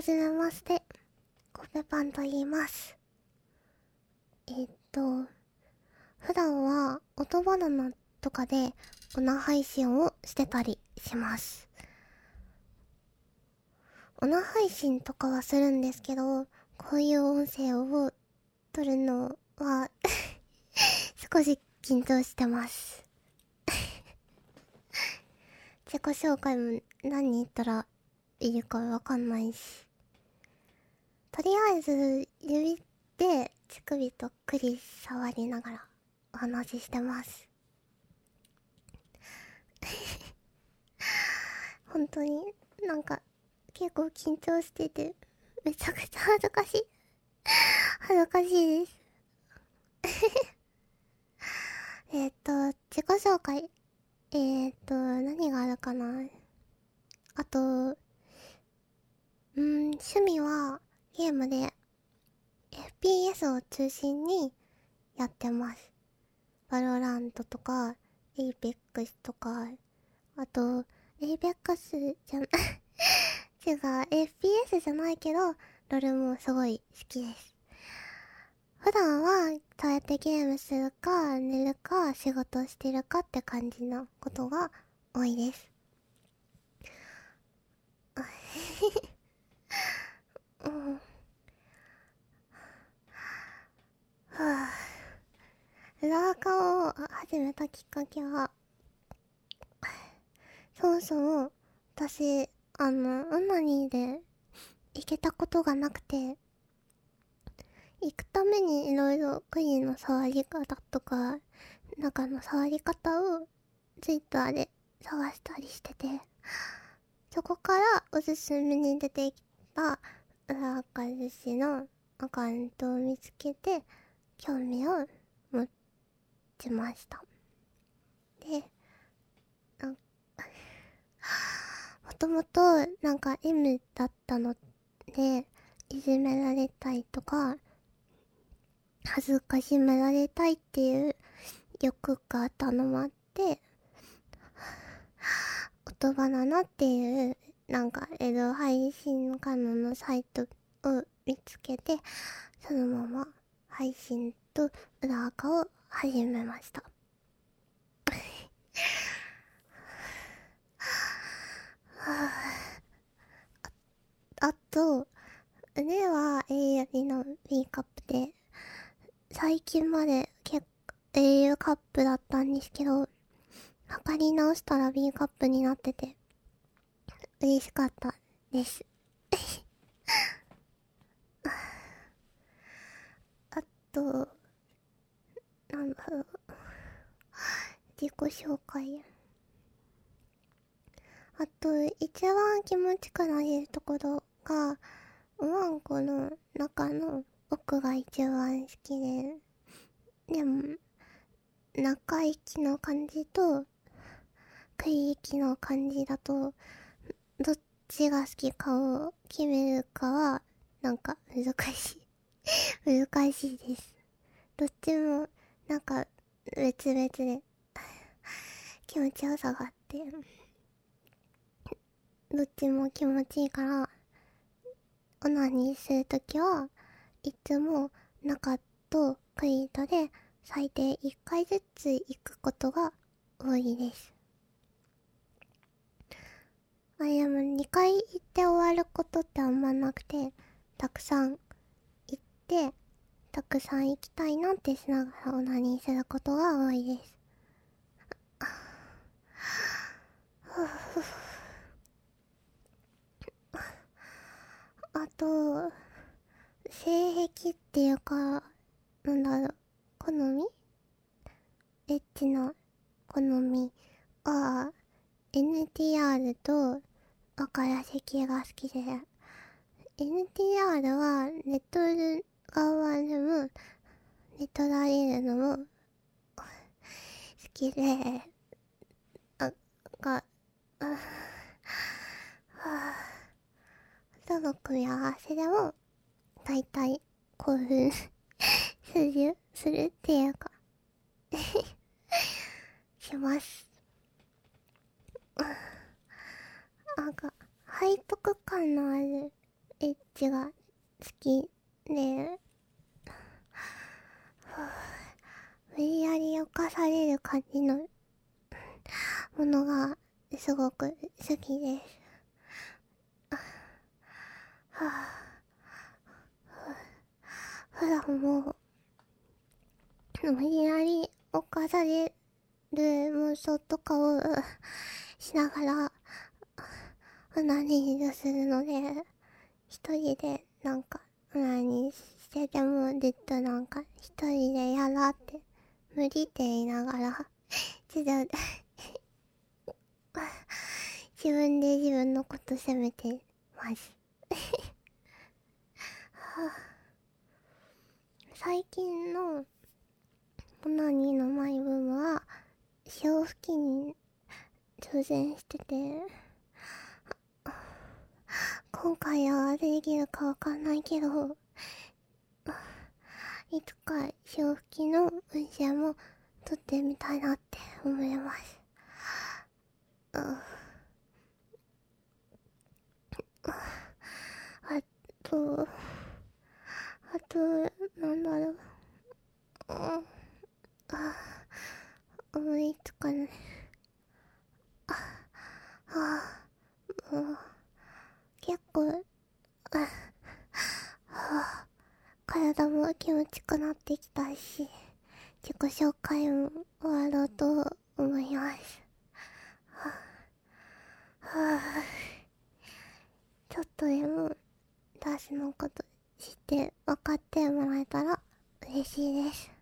じめまして、コペパンと言います。普段は音バナナとかでオナ配信をしてたりします。オナ配信とかはするんですけど、こういう音声を撮るのは少し緊張してます。自己紹介も何言ったらいいかわかんないし。とりあえず指で乳首とくり触りながらお話ししてます。本当になんか結構緊張しててめちゃくちゃ恥ずかしい。恥ずかしいです。自己紹介。何があるかな。あと、趣味はゲームで FPS を中心にやってます。バロラントとか、エイペックスとか、あと、エイペックスじゃん、違う、FPS じゃないけど、ロルもすごい好きです。普段は、そうやってゲームするか、寝るか、仕事してるかって感じのことが多いです。うん。はぁ。裏垢を始めたきっかけは、そもそも、私、オナニーで行けたことがなくて、行くためにいろいろクイーンの触り方とか、中の触り方をツイッターで探したりしてて、そこからおすすめに出てきた裏垢寿司のアカウントを見つけて興味を持ちました。で、もともとなんか M だったので、いじめられたいとか、恥ずかしめられたいっていう欲があったのもあって、音バナナっていうなんかエロ配信可能のサイトを見つけて、そのまま配信と裏垢を始めました。あと、腕は A の B カップで、最近までau カップだったんですけど、測り直したら B カップになってて、嬉しかったです。あと、なんだろう。自己紹介。あと、一番気持ちくなれるところが、おわんこの中の奥が一番好きで、でも、中息の感じと、食い息の感じだと、どっちが好きかを決めるかは、なんか難しい。難しいです。どっちも、なんか、別々で、気持ちよさがあって、どっちも気持ちいいから、オナニーするときはいつも中とクイートで最低1回ずつ行くことが多いです。でも2回行って終わることってあんまなくて、たくさん行って、たくさん行きたいなってしながらオナニーすることが多いです。あと、性癖っていうか、なんだろう、好みエッチな好みは NTR と若らせ系が好きで、 NTR はネトル側でもネトられるのも好きで、が、どの組み合わせでも大体興奮するっていうかします。なんか背徳感のあるエッチが好きで、無理やり犯される感じのものがすごく好きです。普段も無理やり犯される妄想とかをしながらオナニーをするので、一人でなんかオナニーしててもずっとなんか一人でやらって無理って言いながらちょっと自分で自分のこと責めてます。最近のオナニーのマイブームは潮吹きに挑戦してて、今回はできるかわかんないけど、いつか潮吹きの運勢も撮ってみたいなって思います。あと、なんだろう。思いつかない。もう、結構、体も気持ちくなってきたし、自己紹介も終わろうと思います。ちょっとでも、私のこと知って分かってもらえたら嬉しいです。